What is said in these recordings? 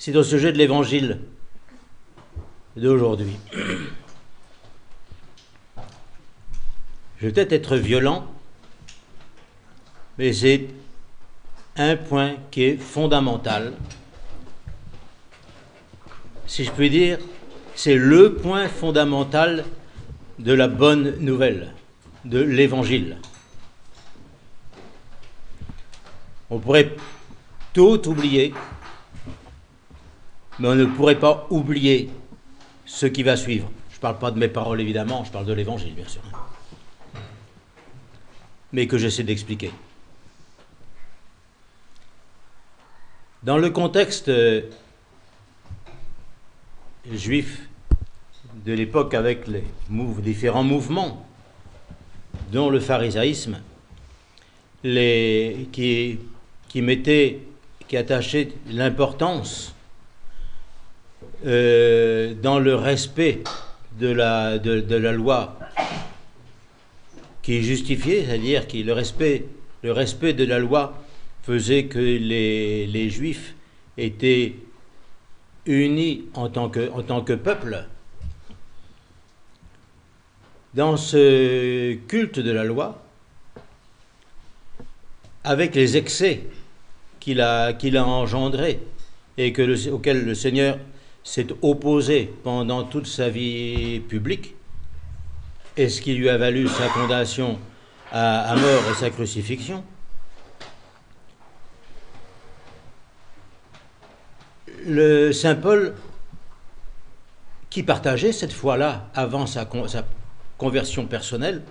c'est au sujet de l'évangile d'aujourd'hui. Je vais peut-être être violent, mais c'est un point qui est fondamental. Si je puis dire, c'est le point fondamental de la bonne nouvelle, de l'évangile. On pourrait tout oublier, mais on ne pourrait pas oublier ce qui va suivre. Je ne parle pas de mes paroles, évidemment, je parle de l'évangile, bien sûr, mais que j'essaie d'expliquer. Dans le contexte juif de l'époque, avec les différents mouvements, dont le pharisaïsme, qui attachait l'importance dans le respect de la loi qui est justifiée, c'est-à-dire que le respect de la loi faisait que les Juifs étaient unis en tant que peuple. Dans ce culte de la loi, avec les excès qu'il a engendrés et auquel le Seigneur s'est opposé pendant toute sa vie publique, et ce qui lui a valu sa condamnation à mort et sa crucifixion, le Saint Paul, qui partageait cette foi-là avant sa conversion personnelle,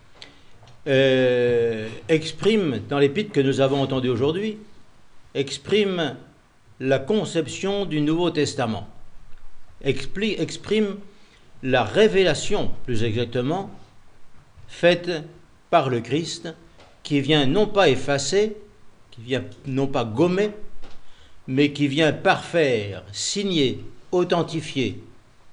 exprime, dans l'épître que nous avons entendu aujourd'hui, exprime la conception du Nouveau Testament, exprime la révélation, plus exactement, faite par le Christ, qui vient non pas effacer, qui vient non pas gommer, mais qui vient parfaire, signer, authentifier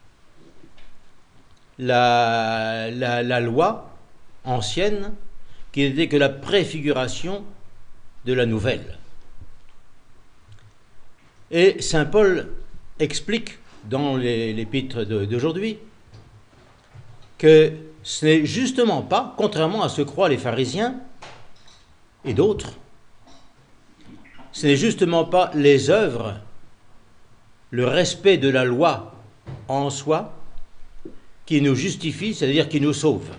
la loi ancienne, qui n'était que la préfiguration de la nouvelle. Et saint Paul explique dans l'épître d'aujourd'hui que ce n'est justement pas, contrairement à ce que croient les pharisiens et d'autres, ce n'est justement pas les œuvres, le respect de la loi en soi qui nous justifie, c'est-à-dire qui nous sauve.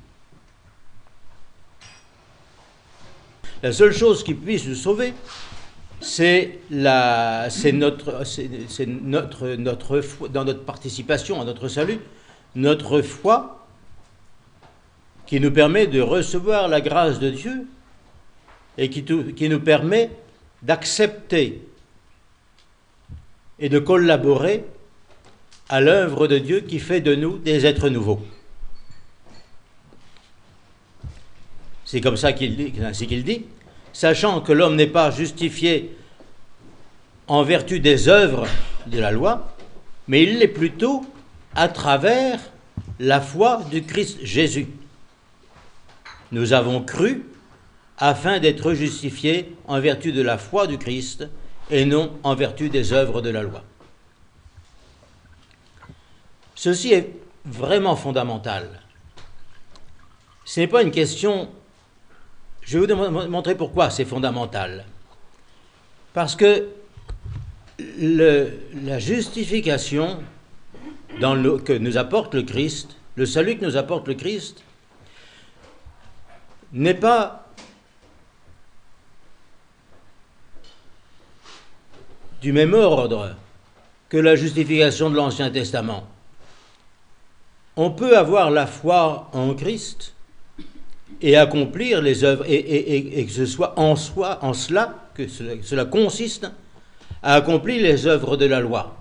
La seule chose qui puisse nous sauver, c'est notre foi, dans notre participation à notre salut, notre foi qui nous permet de recevoir la grâce de Dieu et qui nous permet d'accepter et de collaborer à l'œuvre de Dieu qui fait de nous des êtres nouveaux. C'est comme ça ainsi qu'il dit, sachant que l'homme n'est pas justifié en vertu des œuvres de la loi, mais il l'est plutôt à travers la foi du Christ Jésus. Nous avons cru afin d'être justifiés en vertu de la foi du Christ et non en vertu des œuvres de la loi. Ceci est vraiment fondamental. Ce n'est pas une question... Je vais vous montrer pourquoi c'est fondamental. Parce que la justification que nous apporte le Christ, le salut que nous apporte le Christ, n'est pas du même ordre que la justification de l'Ancien Testament. On peut avoir la foi en Christ et accomplir les œuvres, et que ce soit en cela que cela consiste à accomplir les œuvres de la loi.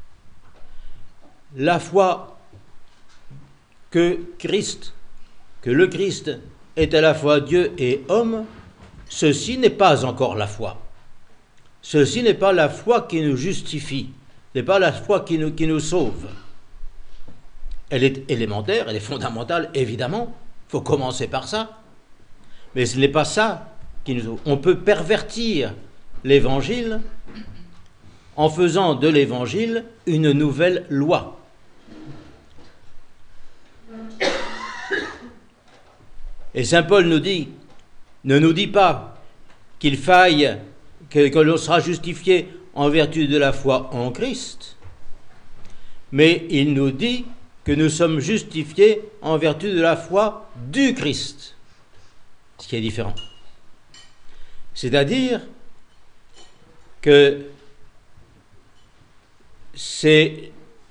La foi que le Christ est à la fois Dieu et homme, ceci n'est pas encore la foi. Ceci n'est pas la foi qui nous justifie, n'est pas la foi qui nous sauve. Elle est élémentaire, elle est fondamentale, évidemment. Il faut commencer par ça. Mais ce n'est pas ça qui nous sauve. On peut pervertir l'évangile en faisant de l'Évangile une nouvelle loi. Et saint Paul ne nous dit pas qu'il faille, que l'on sera justifié en vertu de la foi en Christ, mais il nous dit que nous sommes justifiés en vertu de la foi du Christ, ce qui est différent. C'est-à-dire que c'est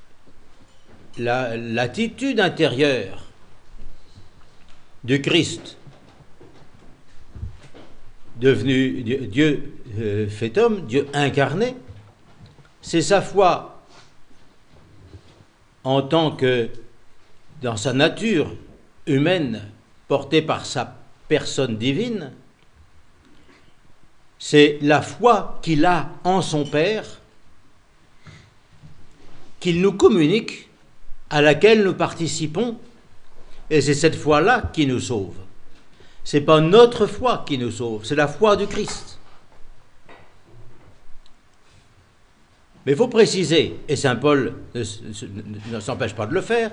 l'attitude intérieure du Christ, devenu Dieu fait homme, Dieu incarné, c'est sa foi en tant que, dans sa nature humaine, portée par sa personne divine, c'est la foi qu'il a en son Père, qu'il nous communique, à laquelle nous participons, et c'est cette foi-là qui nous sauve. Ce n'est pas notre foi qui nous sauve, c'est la foi du Christ. Mais il faut préciser, et saint Paul ne s'empêche pas de le faire,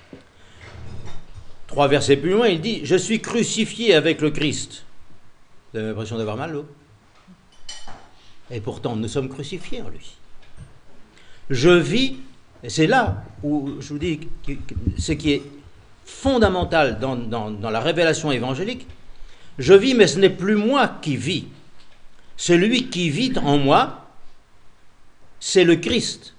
3 versets plus loin, il dit « Je suis crucifié avec le Christ ». Vous avez l'impression d'avoir mal, là ? Et pourtant, nous sommes crucifiés en lui. Je vis, et c'est là où je vous dis ce qui est fondamental dans la révélation évangélique, je vis, mais ce n'est plus moi qui vis. Celui qui vit en moi, c'est le Christ.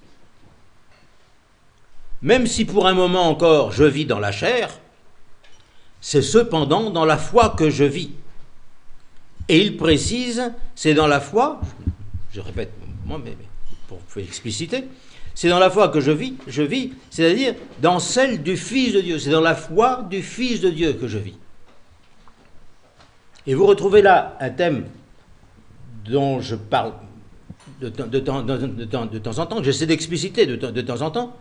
Même si pour un moment encore je vis dans la chair, c'est cependant dans la foi que je vis. Et il précise, c'est dans la foi, je répète moi, mais pour expliciter, c'est dans la foi que je vis, c'est-à-dire dans celle du Fils de Dieu. C'est dans la foi du Fils de Dieu que je vis. Et vous retrouvez là un thème dont je parle de temps en temps, que j'essaie d'expliciter de temps en temps,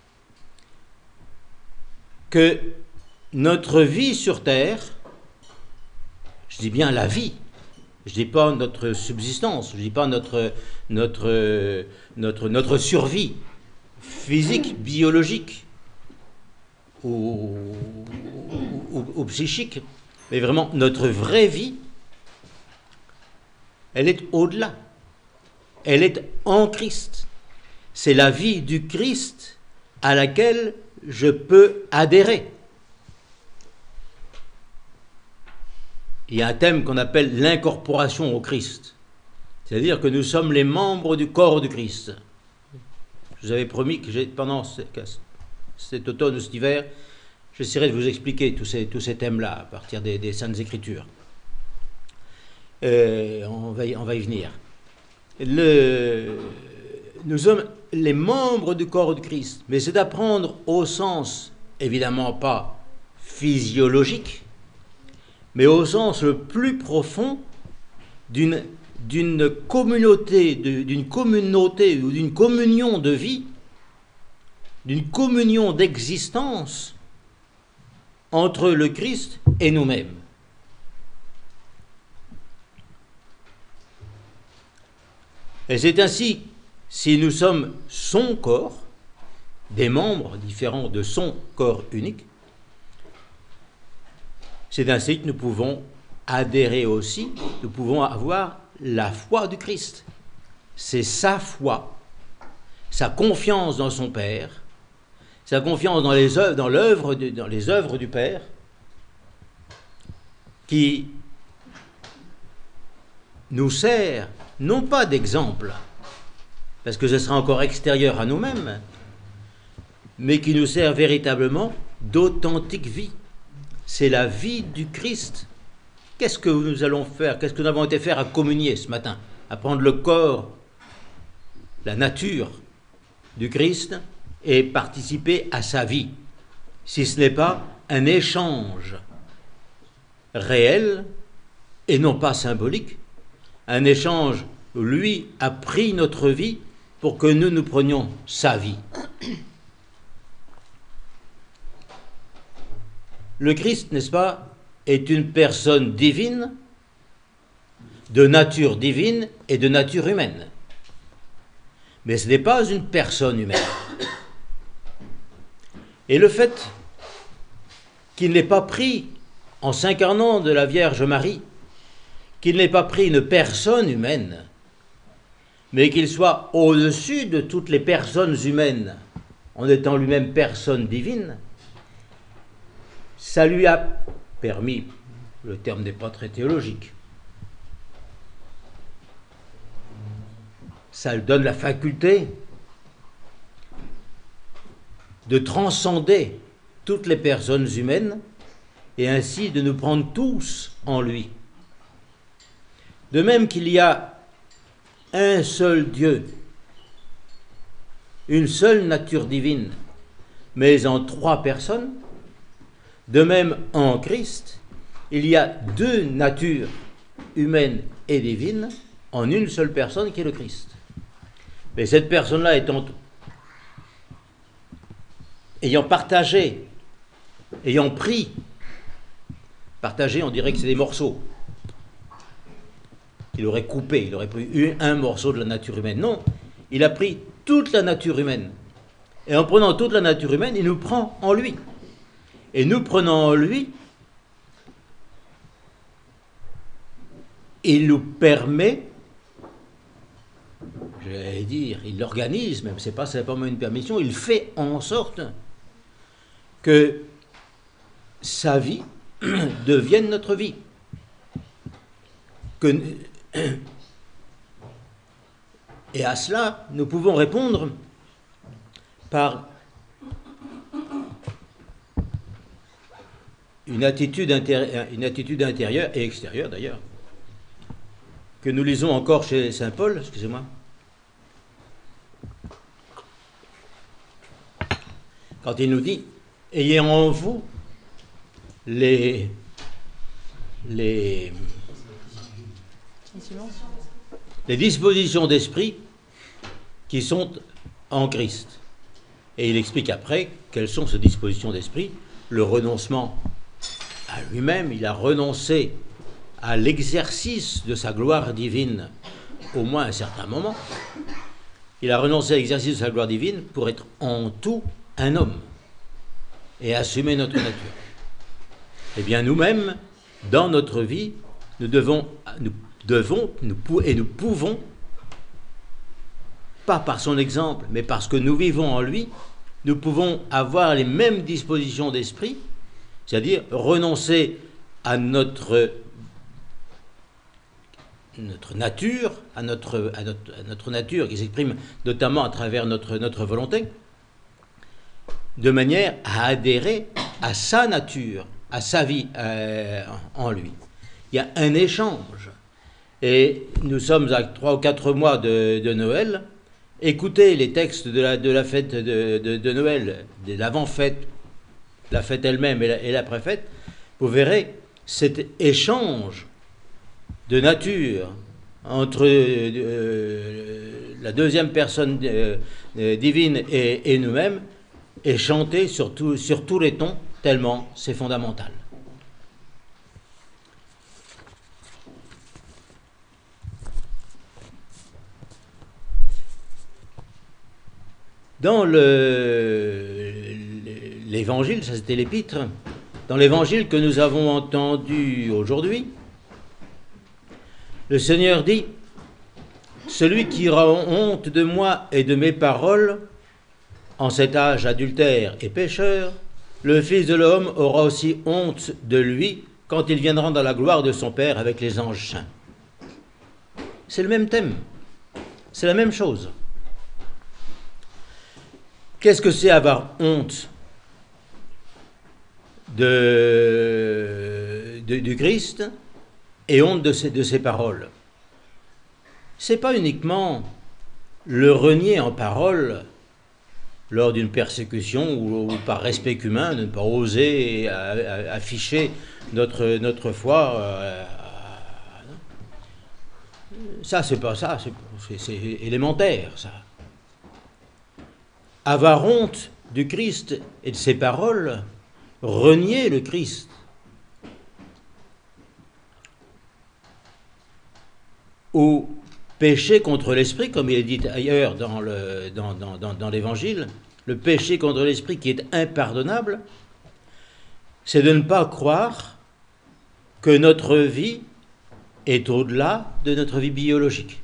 que notre vie sur Terre, je dis bien la vie, je ne dis pas notre subsistance, je ne dis pas notre survie physique, biologique ou psychique, mais vraiment notre vraie vie, elle est au-delà. Elle est en Christ. C'est la vie du Christ à laquelle je peux adhérer. Il y a un thème qu'on appelle l'incorporation au Christ. C'est-à-dire que nous sommes les membres du corps du Christ. Je vous avais promis que pendant cet automne ou cet hiver, j'essaierai de vous expliquer tous ces thèmes-là à partir des Saintes Écritures. On va y venir. Nous sommes les membres du corps du Christ, mais c'est d'apprendre au sens, évidemment pas physiologique, mais au sens le plus profond d'une communauté ou d'une communion de vie, d'une communion d'existence entre le Christ et nous-mêmes. Et c'est ainsi, si nous sommes son corps, des membres différents de son corps unique, c'est ainsi que nous pouvons adhérer aussi, nous pouvons avoir la foi du Christ. C'est sa foi, sa confiance dans son Père, sa confiance dans les œuvres du Père, qui nous sert non pas d'exemple, parce que ce sera encore extérieur à nous-mêmes, mais qui nous sert véritablement d'authentique vie. C'est la vie du Christ. Qu'est-ce que nous allons faire? Qu'est-ce que nous avons été faire à communier ce matin? À prendre le corps, la nature du Christ et participer à sa vie, si ce n'est pas un échange réel et non pas symbolique, un échange où lui a pris notre vie pour que nous prenions sa vie. Le Christ, n'est-ce pas, est une personne divine, de nature divine et de nature humaine. Mais ce n'est pas une personne humaine. Et le fait qu'il n'ait pas pris, en s'incarnant de la Vierge Marie, qu'il n'ait pas pris une personne humaine, mais qu'il soit au-dessus de toutes les personnes humaines, en étant lui-même personne divine, ça lui a permis, le terme n'est pas très théologique, ça lui donne la faculté de transcender toutes les personnes humaines et ainsi de nous prendre tous en lui. De même qu'il y a un seul Dieu, une seule nature divine, mais en trois personnes, de même en Christ, il y a deux natures humaines et divines en une seule personne qui est le Christ. Mais cette personne-là ayant partagé, ayant pris, partagé, on dirait que c'est des morceaux. Il aurait coupé, il aurait pris un morceau de la nature humaine. Non, il a pris toute la nature humaine. Et en prenant toute la nature humaine, il nous prend en lui. Et nous prenant en lui, il nous permet, j'allais dire, il l'organise, même c'est pas simplement une permission, il fait en sorte que sa vie devienne notre vie. Et à cela, nous pouvons répondre par une attitude intérieure et extérieure d'ailleurs, que nous lisons encore chez saint Paul, excusez-moi. Quand il nous dit « Ayez en vous les dispositions d'esprit qui sont en Christ. » Et il explique après quelles sont ces dispositions d'esprit. Le renoncement à lui-même, il a renoncé à l'exercice de sa gloire divine, au moins à un certain moment. Il a renoncé à l'exercice de sa gloire divine pour être en tout un homme et assumer notre nature. Eh bien, nous-mêmes, dans notre vie, nous pouvons, pas par son exemple, mais parce que nous vivons en lui, nous pouvons avoir les mêmes dispositions d'esprit, c'est-à-dire renoncer à notre nature, à notre nature qui s'exprime notamment à travers notre volonté, de manière à adhérer à sa nature, à sa vie en lui. Il y a un échange. Et nous sommes à 3 ou 4 mois de Noël. Écoutez les textes de la fête de Noël, de l'avant-fête, la fête elle-même et l'après-fête. Vous verrez cet échange de nature entre la deuxième personne divine et nous-mêmes est chanté sur tous les tons, tellement c'est fondamental. Dans l'évangile, ça c'était l'épître, dans l'évangile que nous avons entendu aujourd'hui, le Seigneur dit « Celui qui aura honte de moi et de mes paroles, en cet âge adultère et pécheur, le Fils de l'homme aura aussi honte de lui quand il viendra dans la gloire de son Père avec les anges saints. » C'est le même thème, c'est la même chose. Qu'est-ce que c'est avoir honte du Christ et honte de ses paroles? C'est pas uniquement le renier en parole lors d'une persécution ou par respect humain, de ne pas oser afficher notre foi. Ça, c'est pas ça, c'est élémentaire, ça. Avoir honte du Christ et de ses paroles, renier le Christ. Ou péché contre l'esprit, comme il est dit ailleurs dans l'Évangile, le péché contre l'esprit qui est impardonnable, c'est de ne pas croire que notre vie est au-delà de notre vie biologique.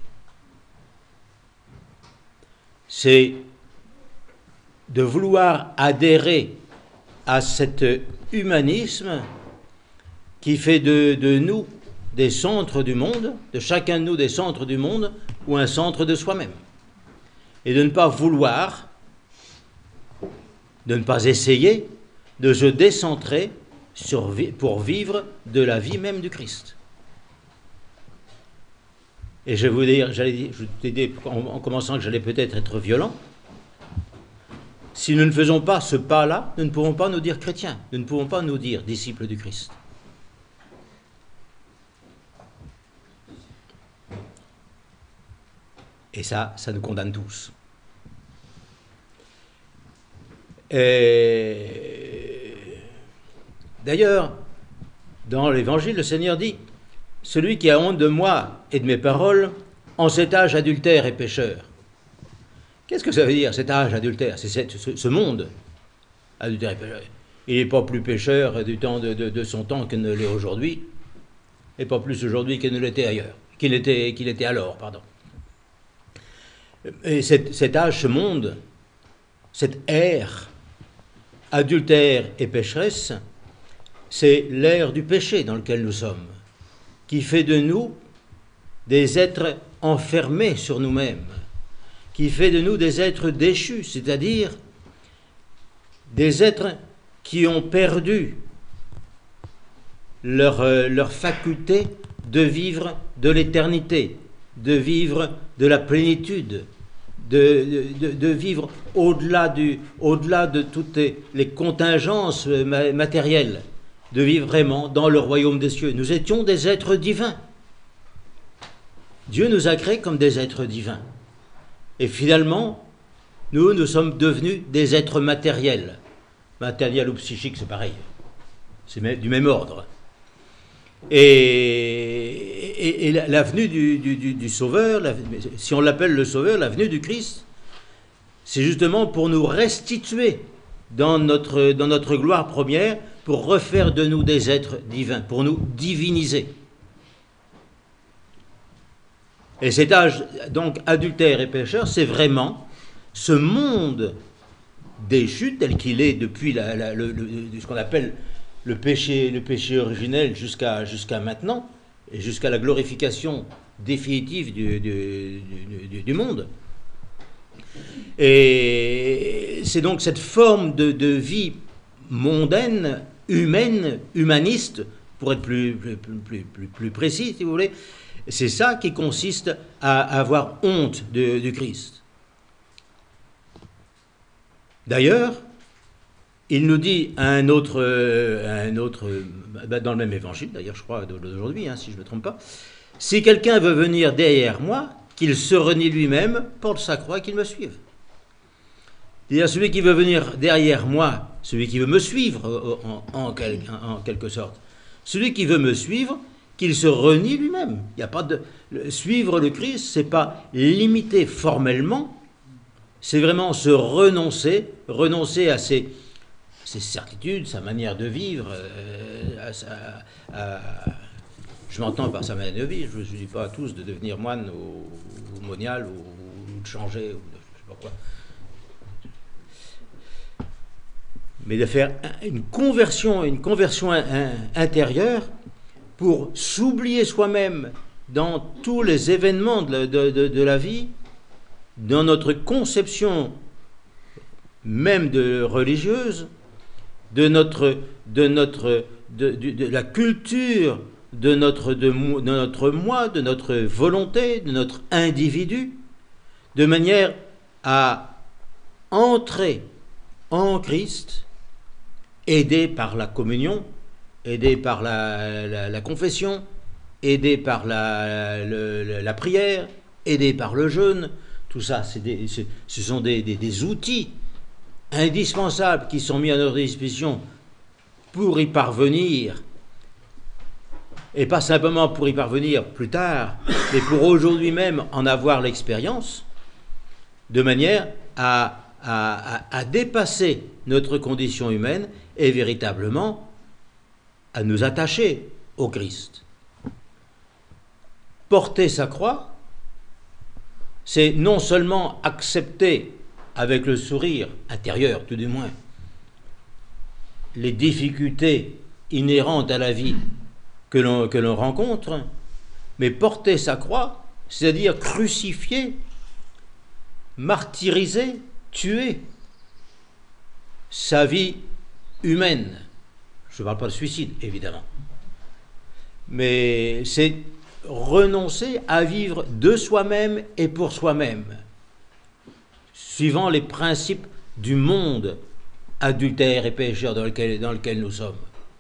C'est de vouloir adhérer à cet humanisme qui fait de nous des centres du monde, de chacun de nous des centres du monde, ou un centre de soi-même. Et de ne pas vouloir, de ne pas essayer de se décentrer pour vivre de la vie même du Christ. Et je t'ai dit en commençant que j'allais peut-être être violent. Si nous ne faisons pas ce pas-là, nous ne pouvons pas nous dire chrétiens, nous ne pouvons pas nous dire disciples du Christ. Et ça nous condamne tous. D'ailleurs, dans l'Évangile, le Seigneur dit « Celui qui a honte de moi et de mes paroles, en cet âge adultère et pécheur. » Qu'est-ce que ça veut dire, cet âge adultère? C'est ce monde adultère et pécheur. Il n'est pas plus pécheur du temps de son temps qu'il ne l'est aujourd'hui, et pas plus aujourd'hui qu'il ne l'était ailleurs, qu'il était alors, pardon. Et cet âge, ce monde, cette ère adultère et pécheresse, c'est l'ère du péché dans lequel nous sommes, qui fait de nous des êtres enfermés sur nous-mêmes, qui fait de nous des êtres déchus, c'est-à-dire des êtres qui ont perdu leur faculté de vivre de l'éternité, de vivre de la plénitude, de vivre au-delà de toutes les contingences matérielles, de vivre vraiment dans le royaume des cieux. Nous étions des êtres divins. Dieu nous a créés comme des êtres divins. Et finalement, nous sommes devenus des êtres matériels. Matériel ou psychique, c'est pareil. C'est du même ordre. Et la venue du Sauveur, si on l'appelle le Sauveur, la venue du Christ, c'est justement pour nous restituer dans notre gloire première, pour refaire de nous des êtres divins, pour nous diviniser. Et cet âge, donc, adultère et pécheur, c'est vraiment ce monde déchu tel qu'il est depuis ce qu'on appelle le péché originel jusqu'à maintenant, et jusqu'à la glorification définitive du monde. Et c'est donc cette forme de vie mondaine, humaine, humaniste, pour être plus précis, si vous voulez, c'est ça qui consiste à avoir honte du Christ. D'ailleurs, il nous dit à un autre dans le même évangile, d'ailleurs je crois d'aujourd'hui, si je ne me trompe pas, « Si quelqu'un veut venir derrière moi, qu'il se renie lui-même, porte sa croix et qu'il me suive. » C'est-à-dire celui qui veut venir derrière moi, celui qui veut me suivre en quelque sorte, celui qui veut me suivre, qu'il se renie lui-même. Il n'y a pas suivre le Christ, c'est pas limiter formellement, c'est vraiment se renoncer à ses certitudes, sa manière de vivre, je m'entends par sa manière de vivre, je ne vous dis pas à tous de devenir moine ou monial ou de changer, ou de, je sais pas quoi. Mais de faire une conversion intérieure pour s'oublier soi-même dans tous les événements de la vie, dans notre conception même religieuse, de la culture, de notre moi, de notre volonté, de notre individu, de manière à entrer en Christ, aidé par la communion, aidé par la confession, aidé par la prière, aidé par le jeûne. Tout ça, ce sont des outils indispensables qui sont mis à notre disposition pour y parvenir et pas simplement pour y parvenir plus tard, mais pour aujourd'hui même en avoir l'expérience, de manière à dépasser notre condition humaine et véritablement à nous attacher au Christ. Porter sa croix, c'est non seulement accepter avec le sourire intérieur, tout du moins, les difficultés inhérentes à la vie que l'on rencontre, mais porter sa croix, c'est-à-dire crucifier, martyriser, tuer sa vie humaine. Je ne parle pas de suicide, évidemment. Mais c'est renoncer à vivre de soi-même et pour soi-même, suivant les principes du monde adultère et pécheur dans lequel nous sommes.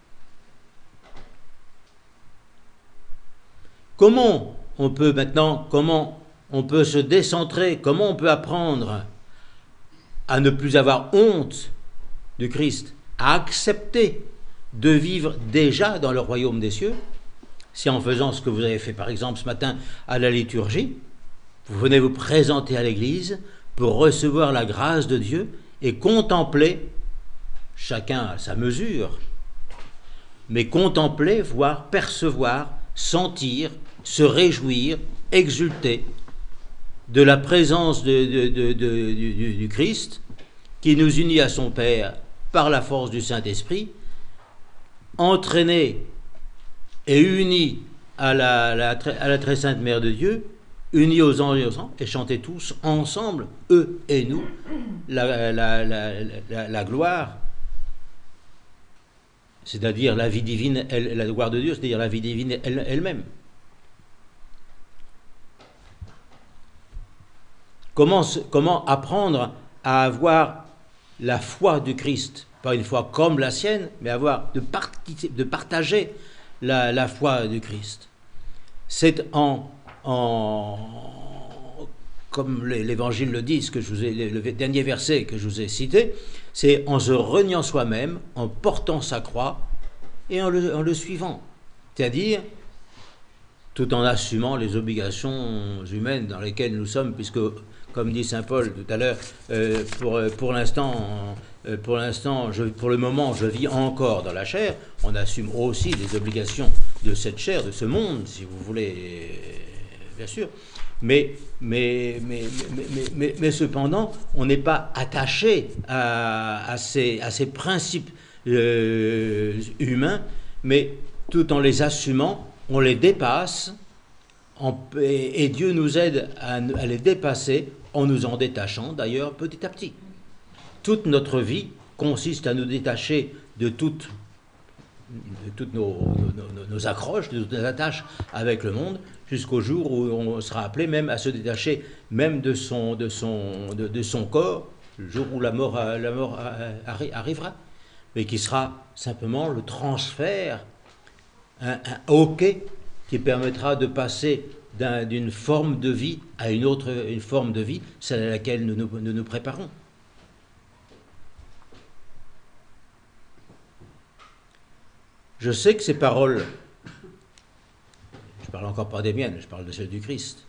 Comment on peut se décentrer, comment on peut apprendre à ne plus avoir honte de Christ, à accepter de vivre déjà dans le royaume des cieux, si en faisant ce que vous avez fait par exemple ce matin à la liturgie, vous venez vous présenter à l'église pour recevoir la grâce de Dieu et contempler, chacun à sa mesure, mais contempler, voir, percevoir, sentir, se réjouir, exulter de la présence du Christ qui nous unit à son Père par la force du Saint-Esprit, entraîné et uni à la très sainte Mère de Dieu, unis aux anges et aux saints, et chanter tous ensemble, eux et nous, la gloire, c'est-à-dire la vie divine, la gloire de Dieu, c'est-à-dire la vie divine elle-même. Comment apprendre à avoir la foi du Christ, pas une foi comme la sienne, mais de partager la foi du Christ. C'est comme l'évangile le dit, le dernier verset que je vous ai cité, c'est en se reniant soi-même, en portant sa croix et en le suivant. C'est-à-dire, tout en assumant les obligations humaines dans lesquelles nous sommes, puisque, comme dit saint Paul tout à l'heure, pour le moment, je vis encore dans la chair. On assume aussi les obligations de cette chair, de ce monde, si vous voulez, bien sûr. Mais cependant, on n'est pas attaché à ces principes humains, mais tout en les assumant, on les dépasse, et Dieu nous aide à les dépasser en nous en détachant, d'ailleurs, petit à petit. Toute notre vie consiste à nous détacher de toutes nos accroches, de toutes nos attaches avec le monde, jusqu'au jour où on sera appelé même à se détacher même de son corps, le jour où la mort arrivera, mais qui sera simplement le transfert, un hoquet qui permettra de passer d'une forme de vie à une forme de vie, celle à laquelle nous nous préparons. Je sais que ces paroles, je parle encore pas des miennes, je parle de celles du Christ,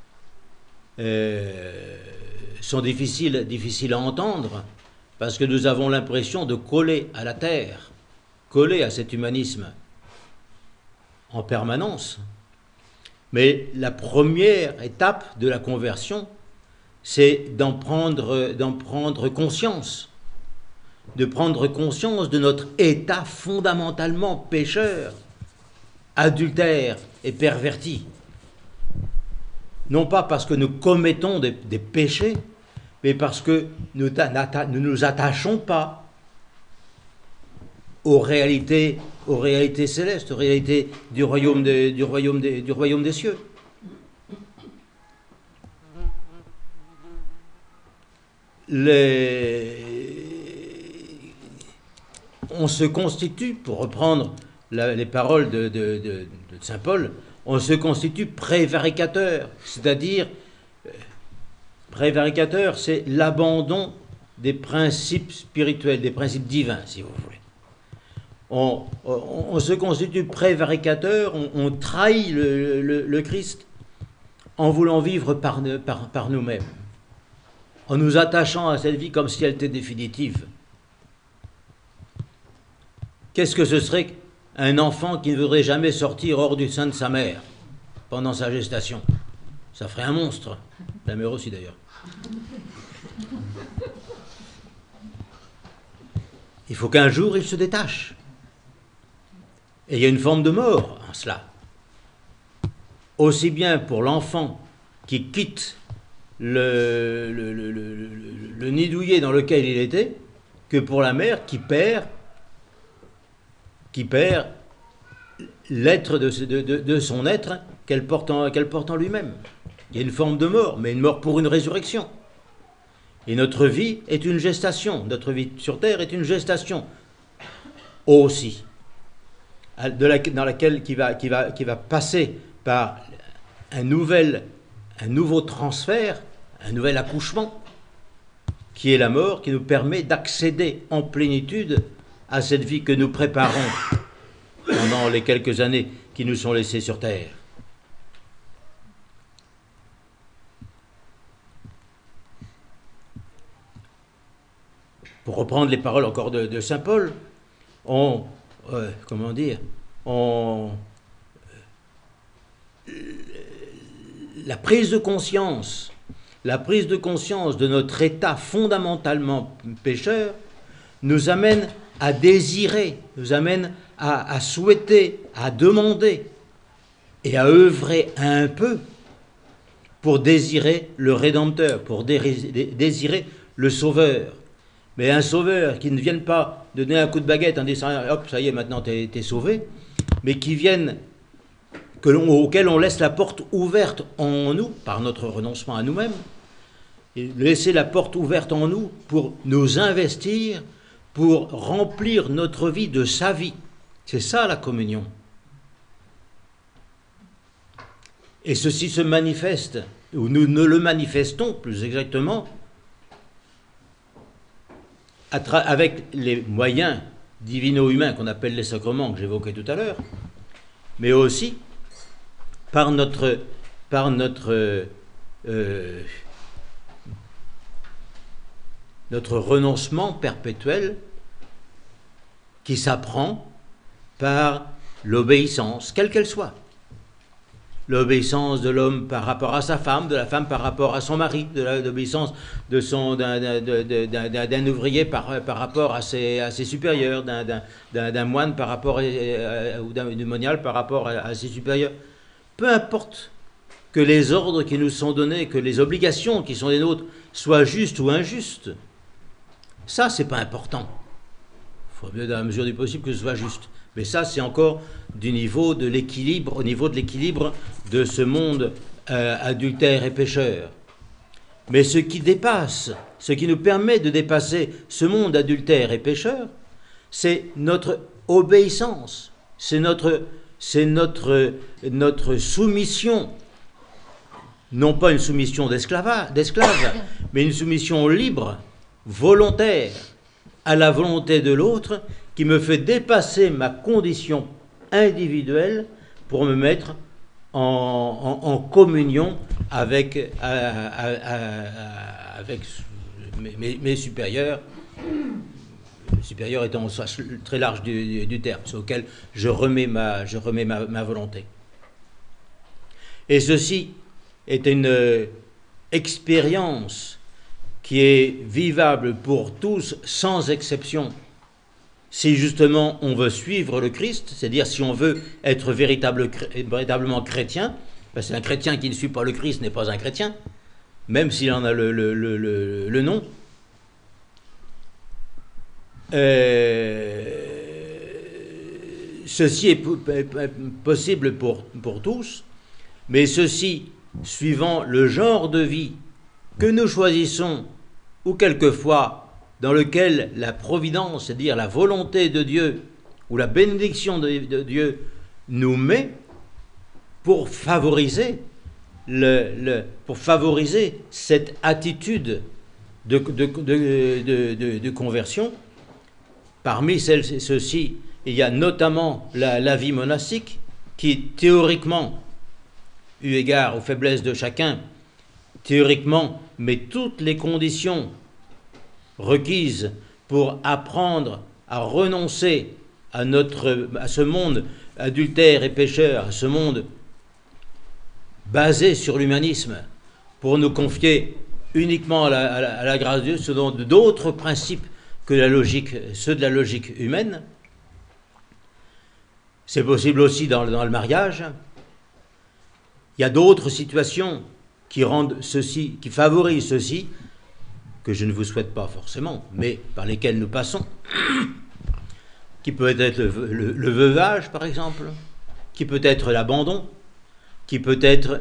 sont difficiles à entendre, parce que nous avons l'impression de coller à la terre, coller à cet humanisme en permanence. Mais la première étape de la conversion, c'est d'en prendre conscience, de prendre conscience de notre état fondamentalement pécheur, adultère et perverti. Non pas parce que nous commettons des péchés, mais parce que nous ne nous attachons pas aux réalités célestes, aux réalités du royaume des cieux. On se constitue, pour reprendre les paroles de saint Paul, on se constitue prévaricateur, c'est-à-dire, prévaricateur, c'est l'abandon des principes spirituels, des principes divins, si vous voulez. on se constitue prévaricateur, on trahit le Christ en voulant vivre par nous-mêmes, en nous attachant à cette vie comme si elle était définitive. Qu'est-ce que ce serait qu'un enfant qui ne voudrait jamais sortir hors du sein de sa mère pendant sa gestation? Ça ferait un monstre. La mère aussi d'ailleurs. Il faut qu'un jour il se détache. Et il y a une forme de mort en cela. Aussi bien pour l'enfant qui quitte le nid douillet dans lequel il était, que pour la mère qui perd l'être de son être qu'elle porte en lui-même. Il y a une forme de mort, mais une mort pour une résurrection. Et notre vie est une gestation. Notre vie sur terre est une gestation aussi, dans laquelle qui va passer par un nouveau transfert, un nouvel accouchement, qui est la mort, qui nous permet d'accéder en plénitude à cette vie que nous préparons pendant les quelques années qui nous sont laissées sur terre. Pour reprendre les paroles encore de saint Paul, la prise de conscience de notre état fondamentalement pécheur nous amène à désirer, nous amène à souhaiter, à demander et à œuvrer un peu pour désirer le Rédempteur, pour désirer le Sauveur. Mais un Sauveur qui ne vienne pas donner un coup de baguette en disant « hop, ça y est, maintenant t'es sauvé », mais qui vienne, auquel on laisse la porte ouverte en nous, par notre renoncement à nous-mêmes, et laisser la porte ouverte en nous pour nous investir, pour remplir notre vie de sa vie. C'est ça la communion. Et ceci se manifeste, ou nous ne le manifestons plus exactement, avec les moyens divino-humains qu'on appelle les sacrements que j'évoquais tout à l'heure, mais aussi par notre renoncement perpétuel qui s'apprend par l'obéissance, quelle qu'elle soit. L'obéissance de l'homme par rapport à sa femme, de la femme par rapport à son mari, de l'obéissance d'un ouvrier par rapport à ses supérieurs, d'un moine par rapport ou d'un monial par rapport à ses supérieurs. Peu importe que les ordres qui nous sont donnés, que les obligations qui sont les nôtres soient justes ou injustes, ça c'est pas important. Il faut bien dans la mesure du possible que ce soit juste. Mais ça, c'est encore au niveau de l'équilibre de ce monde adultère et pécheur. Mais ce qui nous permet de dépasser ce monde adultère et pécheur, c'est notre obéissance, c'est notre soumission, non pas une soumission d'esclave, mais une soumission libre, volontaire, à la volonté de l'autre, qui me fait dépasser ma condition individuelle pour me mettre en communion avec mes supérieurs, supérieurs étant au sens très large du terme, sur lequel je remets ma volonté. Et ceci est une expérience qui est vivable pour tous sans exception. Si justement on veut suivre le Christ, c'est-à-dire si on veut être véritablement chrétien, parce qu'un chrétien qui ne suit pas le Christ n'est pas un chrétien, même s'il en a le nom. Ceci est possible pour tous, mais ceci suivant le genre de vie que nous choisissons, ou quelquefois dans lequel la providence, c'est-à-dire la volonté de Dieu ou la bénédiction de Dieu nous met pour favoriser cette attitude de conversion. Parmi ceux-ci, il y a notamment la vie monastique qui, théoriquement, eu égard aux faiblesses de chacun, théoriquement, met toutes les conditions requises pour apprendre à renoncer à ce monde adultère et pécheur, à ce monde basé sur l'humanisme, pour nous confier uniquement à la grâce de Dieu, selon d'autres principes que ceux de la logique humaine. C'est possible aussi dans le mariage. Il y a d'autres situations qui favorisent ceci, que je ne vous souhaite pas forcément, mais par lesquelles nous passons, qui peut être le veuvage, par exemple, qui peut être l'abandon, qui peut être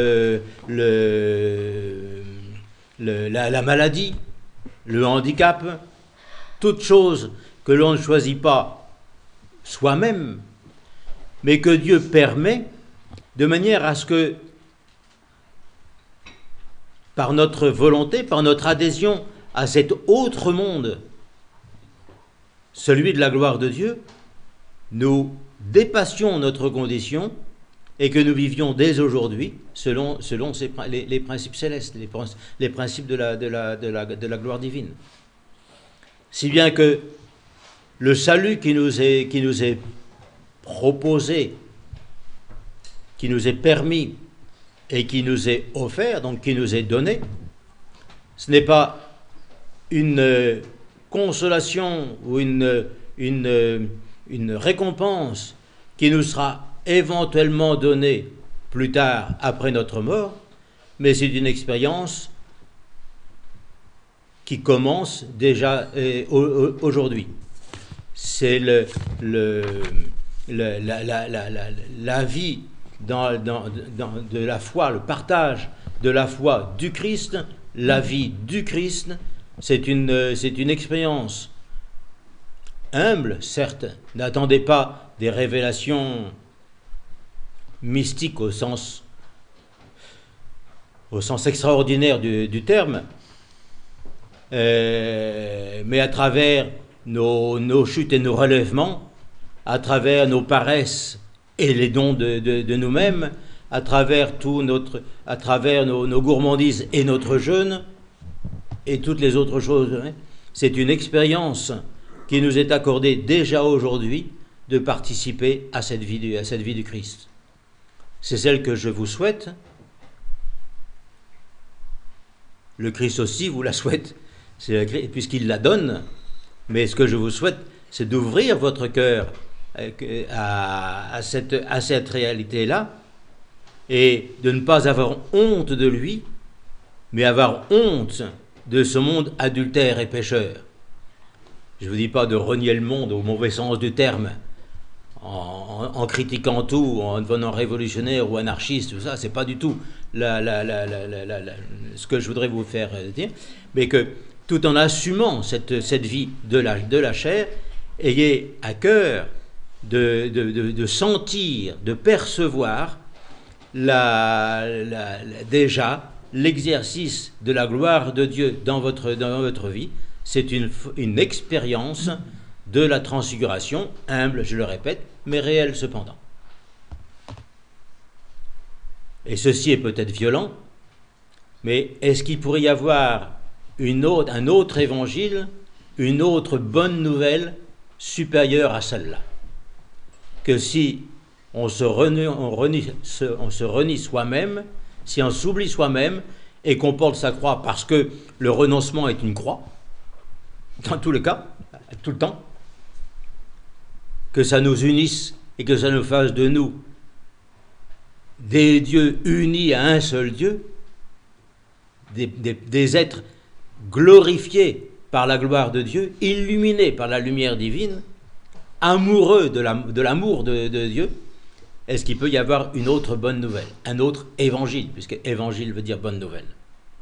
la maladie, le handicap, toutes choses que l'on ne choisit pas soi-même, mais que Dieu permet de manière à ce que, par notre volonté, par notre adhésion à cet autre monde, celui de la gloire de Dieu, nous dépassions notre condition et que nous vivions dès aujourd'hui selon les principes célestes, les principes de la gloire divine. Si bien que le salut qui nous est proposé, qui nous est permis et qui nous est offert, donc qui nous est donné, ce n'est pas une consolation ou une récompense qui nous sera éventuellement donnée plus tard après notre mort, mais c'est une expérience qui commence déjà aujourd'hui. C'est la vie de la foi, le partage de la foi du Christ, la vie du Christ. C'est une expérience humble, certes. N'attendez pas des révélations mystiques au sens extraordinaire du terme, mais à travers nos chutes et nos relèvements, à travers nos paresses et les dons de nous-mêmes, à travers nos gourmandises et notre jeûne et toutes les autres choses. C'est une expérience qui nous est accordée déjà aujourd'hui de participer à cette vie du Christ. C'est celle que je vous souhaite. Le Christ aussi vous la souhaite, puisqu'il la donne. Mais ce que je vous souhaite, c'est d'ouvrir votre cœur à cette réalité-là et de ne pas avoir honte de lui, mais avoir honte de ce monde adultère et pécheur. Je ne vous dis pas de renier le monde au mauvais sens du terme, en critiquant tout, en devenant révolutionnaire ou anarchiste, tout ça, c'est pas du tout ce que je voudrais vous faire dire, mais que tout en assumant cette vie de la chair, ayez à cœur de sentir, de percevoir déjà l'exercice de la gloire de Dieu dans votre vie. C'est une expérience de la transfiguration, humble, je le répète, mais réelle cependant. Et ceci est peut-être violent, mais est-ce qu'il pourrait y avoir un autre évangile, une autre bonne nouvelle supérieure à celle-là? Que si on se renie soi-même, si on s'oublie soi-même et qu'on porte sa croix, parce que le renoncement est une croix, dans tous les cas, tout le temps, que ça nous unisse et que ça nous fasse de nous des dieux unis à un seul Dieu, des êtres glorifiés par la gloire de Dieu, illuminés par la lumière divine, amoureux de l'amour de Dieu. Est-ce qu'il peut y avoir une autre bonne nouvelle, un autre évangile, puisque évangile veut dire bonne nouvelle?